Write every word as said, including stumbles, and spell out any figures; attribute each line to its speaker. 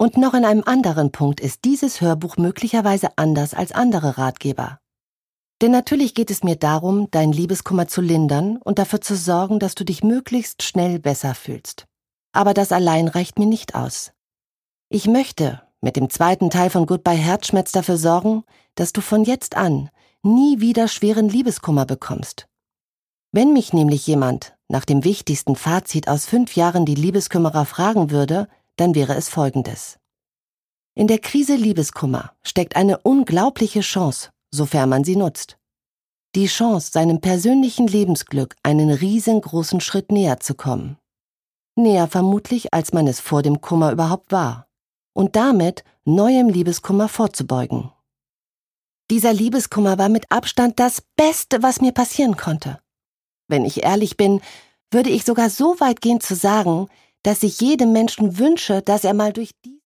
Speaker 1: Und noch in einem anderen Punkt ist dieses Hörbuch möglicherweise anders als andere Ratgeber. Denn natürlich geht es mir darum, deinen Liebeskummer zu lindern und dafür zu sorgen, dass du dich möglichst schnell besser fühlst. Aber das allein reicht mir nicht aus. Ich möchte mit dem zweiten Teil von Goodbye Herzschmerz dafür sorgen, dass du von jetzt an nie wieder schweren Liebeskummer bekommst. Wenn mich nämlich jemand nach dem wichtigsten Fazit aus fünf Jahren die Liebeskümmerer fragen würde, dann wäre es folgendes. In der Krise Liebeskummer steckt eine unglaubliche Chance, sofern man sie nutzt. Die Chance, seinem persönlichen Lebensglück einen riesengroßen Schritt näher zu kommen. Näher vermutlich, als man es vor dem Kummer überhaupt war. Und damit neuem Liebeskummer vorzubeugen. Dieser Liebeskummer war mit Abstand das Beste, was mir passieren konnte. Wenn ich ehrlich bin, würde ich sogar so weit gehen zu sagen, dass ich jedem Menschen wünsche, dass er mal durch die